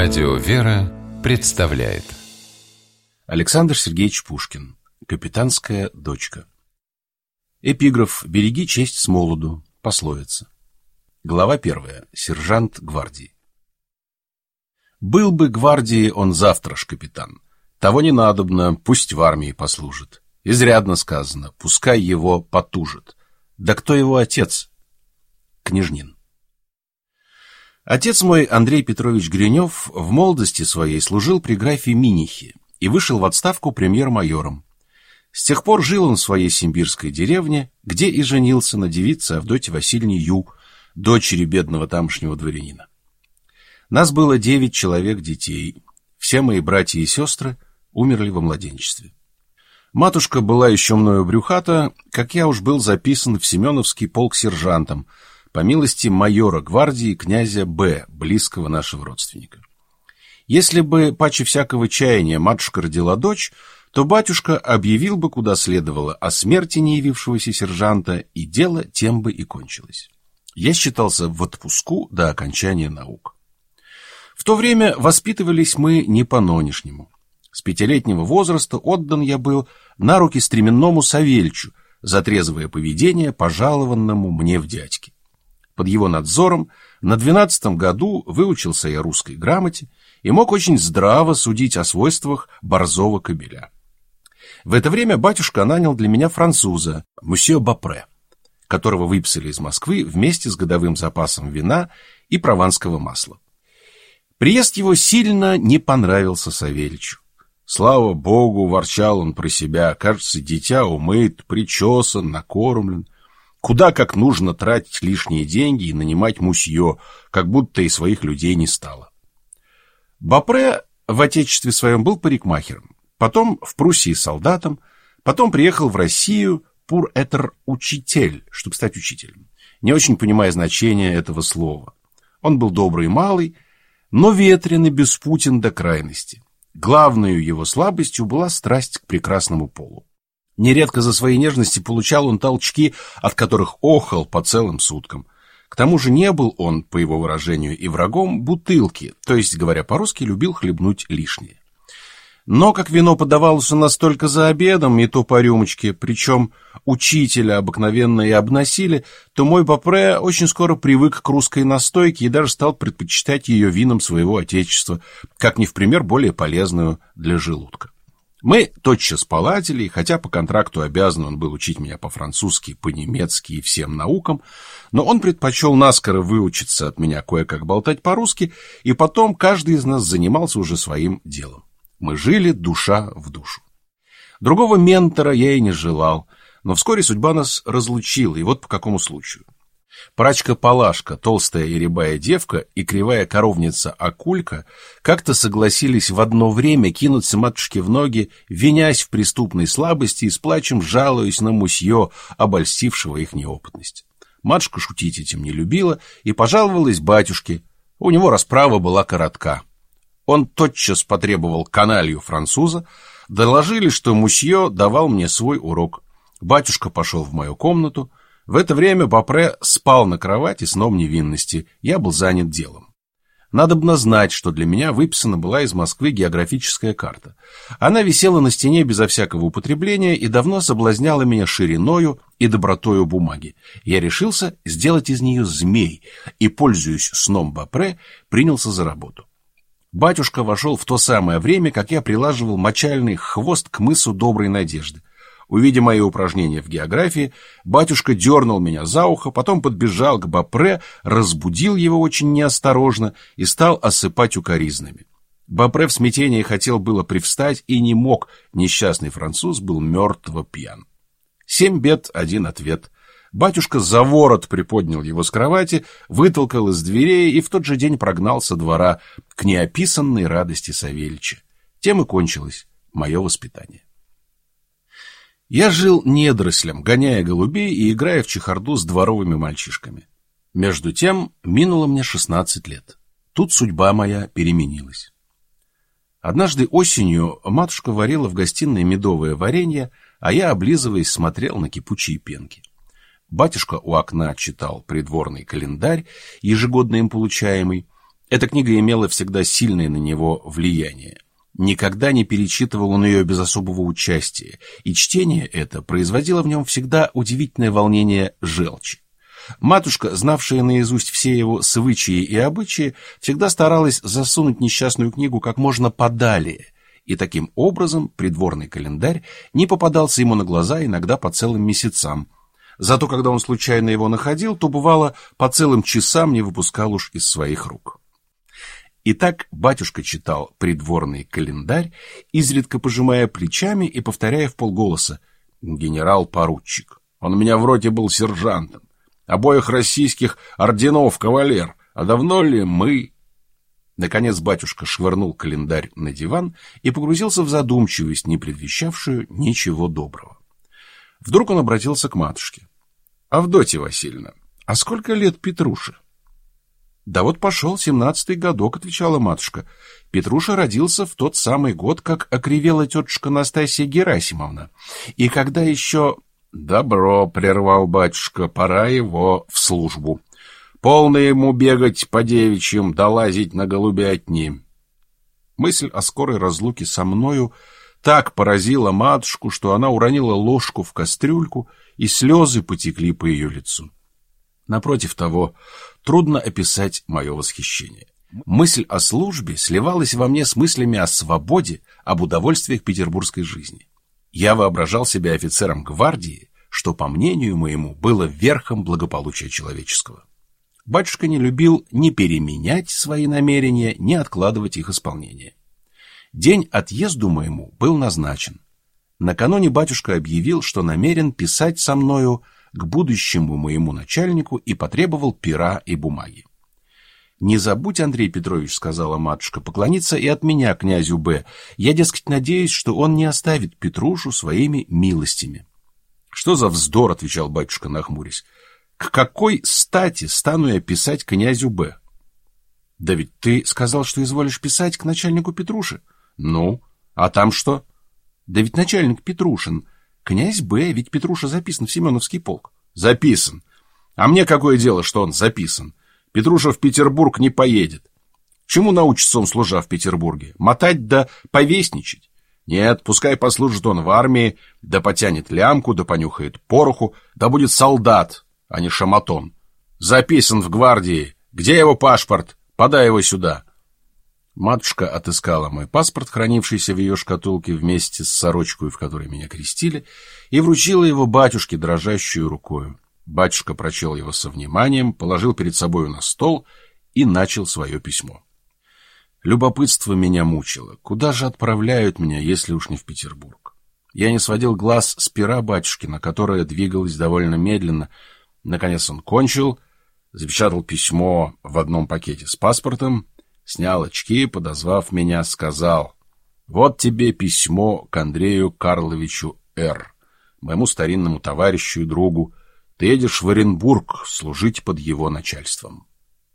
Радио «Вера» представляет Александр Сергеевич Пушкин. Капитанская дочка. Эпиграф «Береги честь с молоду». Пословица. Глава 1. Сержант гвардии. Был бы гвардии он завтра ж капитан. Того не надобно, пусть в армии послужит. Изрядно сказано, пускай его потужит. Да кто его отец? Княжнин. Отец мой, Андрей Петрович Гринев, в молодости своей служил при графе Минихе и вышел в отставку премьер-майором. С тех пор жил он в своей симбирской деревне, где и женился на девице Авдотье Васильевне Ю, дочери бедного тамошнего дворянина. Нас было 9 человек детей. Все мои братья и сестры умерли во младенчестве. Матушка была еще мною брюхата, как я уж был записан в Семеновский полк сержантом, по милости майора гвардии князя Б., близкого нашего родственника. Если бы, паче всякого чаяния, матушка родила дочь, то батюшка объявил бы, куда следовало, о смерти неявившегося сержанта, и дело тем бы и кончилось. Я считался в отпуску до окончания наук. В то время воспитывались мы не по-нонешнему. С 5-летнего возраста отдан я был на руки стременному Савельичу за трезвое поведение, пожалованному мне в дядьки. Под его надзором на 12-м году выучился я русской грамоте и мог очень здраво судить о свойствах борзого кобеля. В это время батюшка нанял для меня француза, мусье Бапре, которого выписали из Москвы вместе с годовым запасом вина и прованского масла. Приезд его сильно не понравился Савельичу. Слава богу, ворчал он про себя, кажется, дитя умыт, причесан, накормлен. Куда как нужно тратить лишние деньги и нанимать мусье, как будто и своих людей не стало. Бапре в отечестве своем был парикмахером, потом в Пруссии солдатом, потом приехал в Россию pour être учитель, чтобы стать учителем, не очень понимая значения этого слова. Он был добрый малый, но ветрен и беспутен до крайности. Главной его слабостью была страсть к прекрасному полу. Нередко за свои нежности получал он толчки, от которых охал по целым суткам. К тому же не был он, по его выражению, и врагом бутылки, то есть, говоря по-русски, любил хлебнуть лишнее. Но как вино подавалось у нас только за обедом, и то по рюмочке, причем учителя обыкновенно и обносили, то мой Бапре очень скоро привык к русской настойке и даже стал предпочитать ее винам своего отечества, как не в пример более полезную для желудка. Мы тотчас поладили, и хотя по контракту обязан он был учить меня по-французски, по-немецки и всем наукам, но он предпочел наскоро выучиться от меня кое-как болтать по-русски, и потом каждый из нас занимался уже своим делом. Мы жили душа в душу. Другого ментора я и не желал, но вскоре судьба нас разлучила, и вот по какому случаю. Прачка-палашка, толстая и рябая девка и кривая коровница Акулька как-то согласились в одно время кинуться матушке в ноги, винясь в преступной слабости и с плачем жалуясь на мусье, обольстившего их неопытность. Матушка шутить этим не любила и пожаловалась батюшке. У него расправа была коротка. Он тотчас потребовал каналью француза, доложили, что мусье давал мне свой урок. Батюшка пошел в мою комнату. В это время Бапре спал на кровати сном невинности, я был занят делом. Надобно знать, что для меня выписана была из Москвы географическая карта. Она висела на стене безо всякого употребления и давно соблазняла меня шириною и добротою бумаги. Я решился сделать из нее змей и, пользуясь сном Бапре, принялся за работу. Батюшка вошел в то самое время, как я прилаживал мочальный хвост к мысу Доброй Надежды. Увидя мои упражнения в географии, батюшка дернул меня за ухо, потом подбежал к Бапре, разбудил его очень неосторожно и стал осыпать укоризнами. Бапре в смятении хотел было привстать и не мог, несчастный француз был мертво пьян. 7 бед, 1 ответ. Батюшка за ворот приподнял его с кровати, вытолкал из дверей и в тот же день прогнал со двора к неописанной радости Савельича. Тем и кончилось мое воспитание. Я жил недорослем, гоняя голубей и играя в чехарду с дворовыми мальчишками. Между тем минуло мне 16 лет. Тут судьба моя переменилась. Однажды осенью матушка варила в гостиной медовое варенье, а я, облизываясь, смотрел на кипучие пенки. Батюшка у окна читал придворный календарь, ежегодно им получаемый. Эта книга имела всегда сильное на него влияние. Никогда не перечитывал он ее без особого участия, и чтение это производило в нем всегда удивительное волнение желчи. Матушка, знавшая наизусть все его свычаи и обычаи, всегда старалась засунуть несчастную книгу как можно подалее, и таким образом придворный календарь не попадался ему на глаза иногда по целым месяцам. Зато когда он случайно его находил, то, бывало, по целым часам не выпускал уж из своих рук. Итак, батюшка читал придворный календарь, изредка пожимая плечами и повторяя вполголоса: «Генерал-поручик, он у меня в роте был сержантом, обоих российских орденов кавалер, а давно ли мы...» Наконец батюшка швырнул календарь на диван и погрузился в задумчивость, не предвещавшую ничего доброго. Вдруг он обратился к матушке: «Авдотья Васильевна, а сколько лет Петруше?» «Да вот пошел 17-й годок», — отвечала матушка. «Петруша родился в тот самый год, как окривела тетушка Настасья Герасимовна. И когда еще...» «Добро», — прервал батюшка, — «пора его в службу. Полно ему бегать по девичьим, да лазить на голубятни». Мысль о скорой разлуке со мною так поразила матушку, что она уронила ложку в кастрюльку, и слезы потекли по ее лицу. Напротив того, трудно описать мое восхищение. Мысль о службе сливалась во мне с мыслями о свободе, об удовольствиях петербургской жизни. Я воображал себя офицером гвардии, что, по мнению моему, было верхом благополучия человеческого. Батюшка не любил ни переменять свои намерения, ни откладывать их исполнение. День отъезду моему был назначен. Накануне батюшка объявил, что намерен писать со мною к будущему моему начальнику, и потребовал пера и бумаги. «Не забудь, Андрей Петрович, — сказала матушка, — поклониться и от меня князю Б. Я, дескать, надеюсь, что он не оставит Петрушу своими милостями». «Что за вздор, — отвечал батюшка, нахмурясь, — к какой стати стану я писать князю Б? Да ведь ты сказал, что изволишь писать к начальнику Петруши. Ну, а там что? Да ведь начальник Петрушин. Князь Б, ведь Петруша записан в Семеновский полк». «Записан. А мне какое дело, что он записан? Петруша в Петербург не поедет. Чему научится он, служа в Петербурге? Мотать да повесничать? Нет, пускай послужит он в армии, да потянет лямку, да понюхает пороху, да будет солдат, а не шаматон. Записан в гвардии. Где его паспорт? Подай его сюда». Матушка отыскала мой паспорт, хранившийся в ее шкатулке вместе с сорочкой, в которой меня крестили, и вручила его батюшке дрожащую рукою. Батюшка прочел его со вниманием, положил перед собою на стол и начал свое письмо. Любопытство меня мучило. Куда же отправляют меня, если уж не в Петербург? Я не сводил глаз с пера батюшкина, которое двигалось довольно медленно. Наконец он кончил, запечатал письмо в одном пакете с паспортом, снял очки, подозвав меня, сказал: «Вот тебе письмо к Андрею Карловичу Р., моему старинному товарищу и другу. Ты едешь в Оренбург служить под его начальством».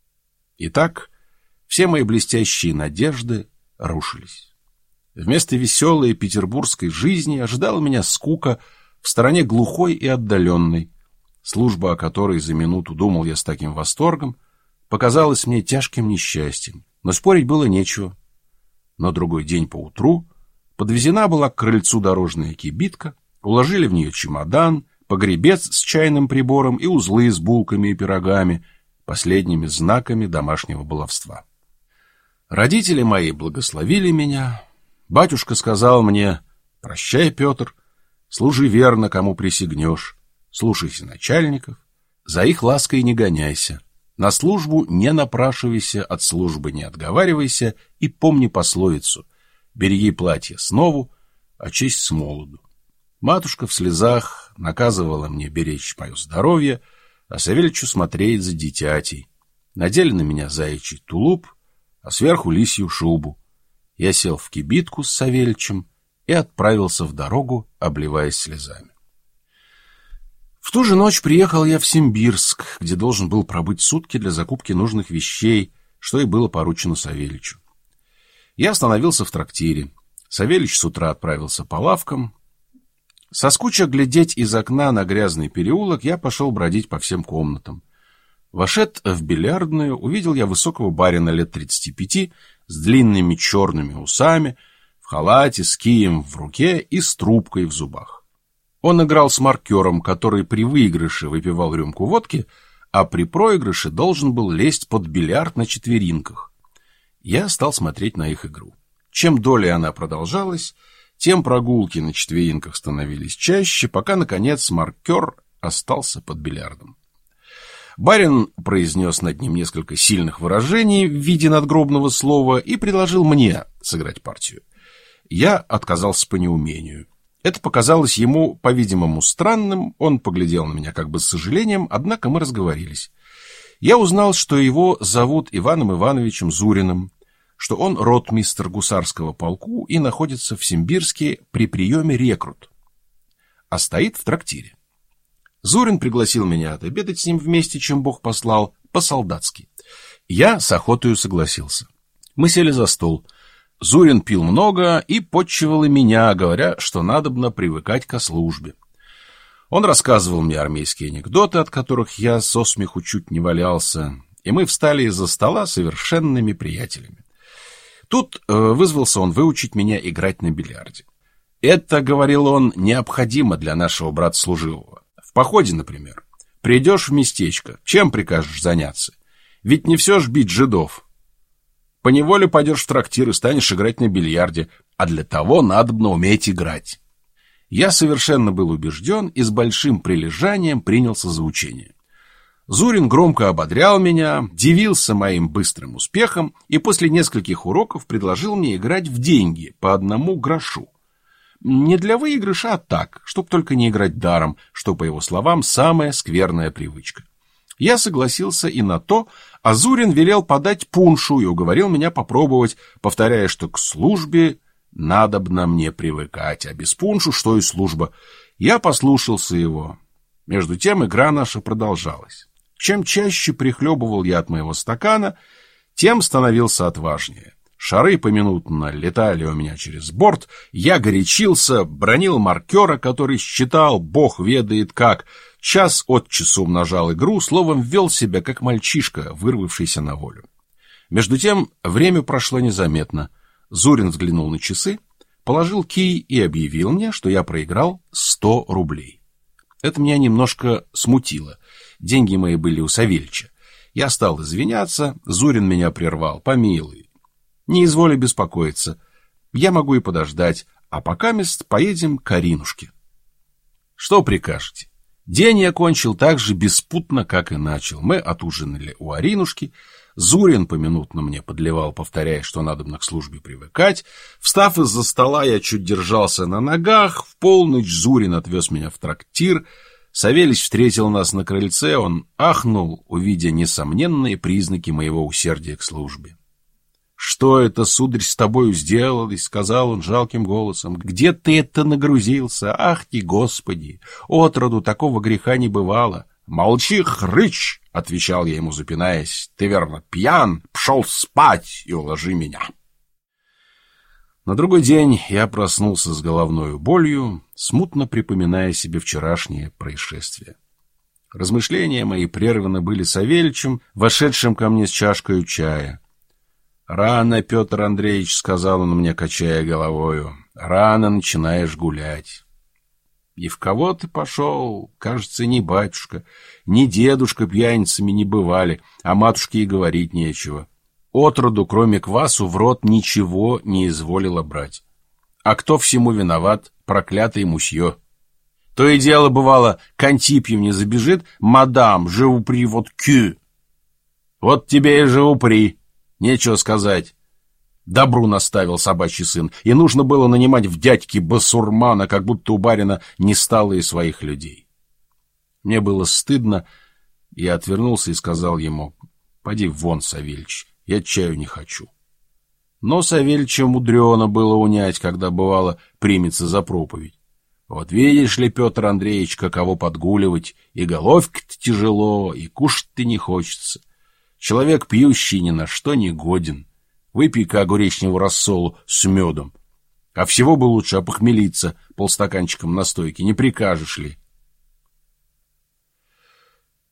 Итак, все мои блестящие надежды рушились. Вместо веселой петербургской жизни ожидала меня скука в стороне глухой и отдаленной. Служба, о которой за минуту думал я с таким восторгом, показалась мне тяжким несчастьем, но спорить было нечего. На другой день поутру подвезена была к крыльцу дорожная кибитка, уложили в нее чемодан, погребец с чайным прибором и узлы с булками и пирогами, последними знаками домашнего баловства. Родители мои благословили меня. Батюшка сказал мне: «Прощай, Петр, служи верно, кому присягнешь, слушайся начальников, за их лаской не гоняйся, на службу не напрашивайся, от службы не отговаривайся, и помни пословицу: береги платье снову, а честь с молоду». Матушка в слезах наказывала мне беречь мое здоровье, а Савельичу смотреть за дитятей. Надели на меня заячий тулуп, а сверху лисью шубу. Я сел в кибитку с Савельичем и отправился в дорогу, обливаясь слезами. В ту же ночь приехал я в Симбирск, где должен был пробыть сутки для закупки нужных вещей, что и было поручено Савельичу. Я остановился в трактире. Савельич с утра отправился по лавкам. Соскуча глядеть из окна на грязный переулок, я пошел бродить по всем комнатам. Вошед в бильярдную, увидел я высокого барина лет 35 с длинными черными усами, в халате, с кием в руке и с трубкой в зубах. Он играл с маркером, который при выигрыше выпивал рюмку водки, а при проигрыше должен был лезть под бильярд на четверинках. Я стал смотреть на их игру. Чем долее она продолжалась, тем прогулки на четверинках становились чаще, пока, наконец, маркер остался под бильярдом. Барин произнес над ним несколько сильных выражений в виде надгробного слова и предложил мне сыграть партию. Я отказался по неумению. Это показалось ему, по-видимому, странным, он поглядел на меня как бы с сожалением, однако мы разговорились. Я узнал, что его зовут Иваном Ивановичем Зуриным, что он ротмистр гусарского полку и находится в Симбирске при приеме рекрут, а стоит в трактире. Зурин пригласил меня отобедать с ним вместе, чем Бог послал, по-солдатски. Я с охотою согласился. Мы сели за стол. Зурин пил много и подчивал и меня, говоря, что надобно привыкать ко службе. Он рассказывал мне армейские анекдоты, от которых я со смеху чуть не валялся, и мы встали из-за стола совершенными приятелями. Тут вызвался он выучить меня играть на бильярде. Это, говорил он, необходимо для нашего брата-служивого. В походе, например, придешь в местечко, чем прикажешь заняться? Ведь не все ж бить жидов. Поневоле пойдешь в трактир и станешь играть на бильярде, а для того надобно уметь играть. Я совершенно был убежден и с большим прилежанием принялся за учение. Зурин громко ободрял меня, дивился моим быстрым успехом и после нескольких уроков предложил мне играть в деньги по 1 грошу. Не для выигрыша, а так, чтоб только не играть даром, что, по его словам, самая скверная привычка. Я согласился и на то, а Зурин велел подать пуншу и уговорил меня попробовать, повторяя, что к службе надобно мне привыкать, а без пуншу что и служба. Я послушался его. Между тем игра наша продолжалась. Чем чаще прихлебывал я от моего стакана, тем становился отважнее. Шары поминутно летали у меня через борт, я горячился, бранил маркера, который считал, бог ведает как, час от часу умножал игру, словом, вел себя как мальчишка, вырвавшийся на волю. Между тем время прошло незаметно. Зурин взглянул на часы, положил кий и объявил мне, что я проиграл 100 рублей. Это меня немножко смутило. Деньги мои были у Савельича. Я стал извиняться, Зурин меня прервал. Помилуй. Не изволи беспокоиться. Я могу и подождать, а покамест поедем к Аринушке. Что прикажете? День я кончил так же беспутно, как и начал. Мы отужинали у Аринушки. Зурин поминутно мне подливал, повторяя, что надобно к службе привыкать. Встав из-за стола, я чуть держался на ногах. В полночь Зурин отвез меня в трактир. Савельич встретил нас на крыльце. Он ахнул, увидя несомненные признаки моего усердия к службе. «Что это, сударь, с тобою сделалось?» — сказал он жалким голосом. «Где ты это нагрузился? Ах ты, Господи! Отроду такого греха не бывало!» «Молчи, хрыч!» — отвечал я ему, запинаясь. «Ты, верно, пьян? Пшел спать и уложи меня!» На другой день я проснулся с головной болью, смутно припоминая себе вчерашнее происшествие. Размышления мои прерваны были Савельичем, вошедшим ко мне с чашкой чая. «Рано, Петр Андреевич, — сказал он мне, качая головою, — рано начинаешь гулять». «И в кого ты пошел? Кажется, ни батюшка, ни дедушка пьяницами не бывали, а матушке и говорить нечего. Отроду, кроме квасу, в рот ничего не изволила брать. А кто всему виноват? Проклятый мусье. То и дело, бывало, к Антипьевне забежит: «Мадам, je vous prie votre cul». Вот тебе и je vous prie. Нечего сказать. Добру наставил собачий сын, и нужно было нанимать в дядьки басурмана, как будто у барина не стало и своих людей. Мне было стыдно, я отвернулся и сказал ему: «Поди вон, Савельич, я чаю не хочу». Но Савельича мудрено было унять, когда, бывало, примется за проповедь. Вот видишь ли, Петр Андреевич, каково подгуливать, и головке-то тяжело, и кушать-то не хочется. Человек пьющий ни на что не годен. Выпей-ка огуречневого рассолу с медом. А всего бы лучше опохмелиться полстаканчиком настойки, не прикажешь ли?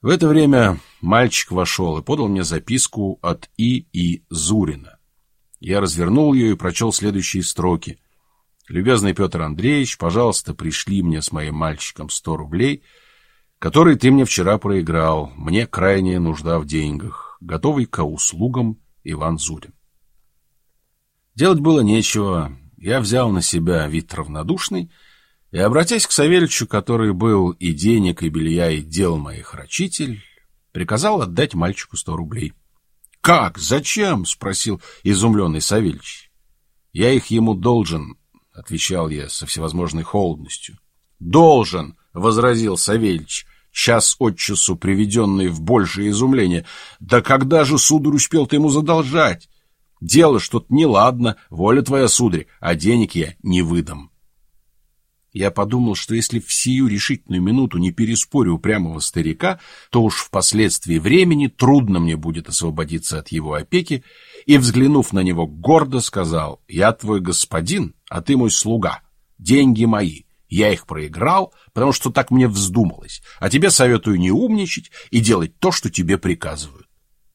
В это время мальчик вошел и подал мне записку от И. Зурина. Я развернул ее и прочел следующие строки. «Любезный Петр Андреевич, пожалуйста, пришли мне с моим мальчиком 100 рублей, которые ты мне вчера проиграл. Мне крайняя нужда в деньгах. Готовый к услугам, Иван Зурин». Делать было нечего. Я взял на себя вид равнодушный и, обратясь к Савельичу, который был и денег, и белья, и дел моих рачитель, приказал отдать мальчику 100 рублей. «Как? Зачем?» — спросил изумленный Савельич. «Я их ему должен», — отвечал я со всевозможной холодностью. «Должен!» — возразил Савельич, час от часу приведенный в большее изумление. «Да когда же, сударь, успел ты ему задолжать? Дело что-то неладно, воля твоя, сударь, а денег я не выдам». Я подумал, что если в сию решительную минуту не переспорю упрямого старика, то уж впоследствии времени трудно мне будет освободиться от его опеки, и, взглянув на него, гордо сказал: «Я твой господин, а ты мой слуга. Деньги мои. Я их проиграл, потому что так мне вздумалось, а тебе советую не умничать и делать то, что тебе приказывают».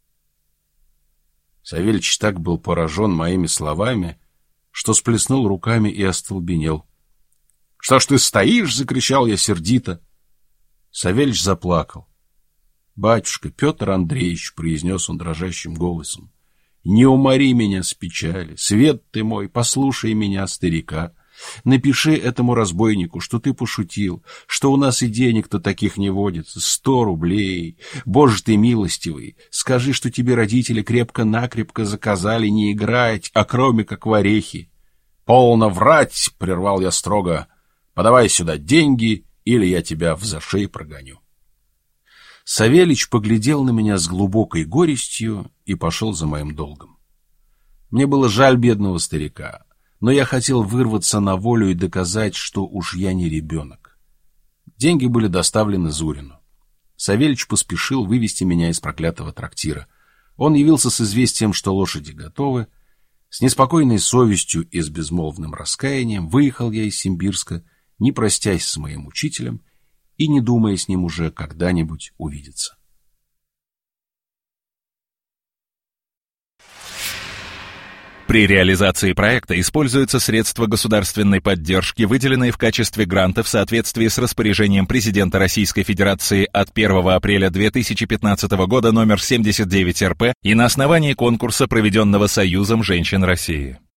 Савельич так был поражен моими словами, что сплеснул руками и остолбенел. «Что ж ты стоишь?» — закричал я сердито. Савельич заплакал. «Батюшка Петр Андреевич», — произнес он дрожащим голосом, — «не умори меня с печали. Свет ты мой, послушай меня, старика. Напиши этому разбойнику, что ты пошутил, что у нас и денег-то таких не водится. 100 рублей. Боже ты милостивый. Скажи, что тебе родители крепко-накрепко заказали не играть, а кроме как в орехи». «Полно врать!» — прервал я строго. «Подавай сюда деньги, или я тебя в зашей прогоню». Савельич поглядел на меня с глубокой горестью и пошел за моим долгом. Мне было жаль бедного старика, но я хотел вырваться на волю и доказать, что уж я не ребенок. Деньги были доставлены Зурину. Савельич поспешил вывести меня из проклятого трактира. Он явился с известием, что лошади готовы. С неспокойной совестью и с безмолвным раскаянием выехал я из Симбирска, не простясь с моим учителем и не думая с ним уже когда-нибудь увидеться. При реализации проекта используются средства государственной поддержки, выделенные в качестве гранта в соответствии с распоряжением президента Российской Федерации от 1 апреля 2015 года номер 79 РП и на основании конкурса, проведенного Союзом женщин России.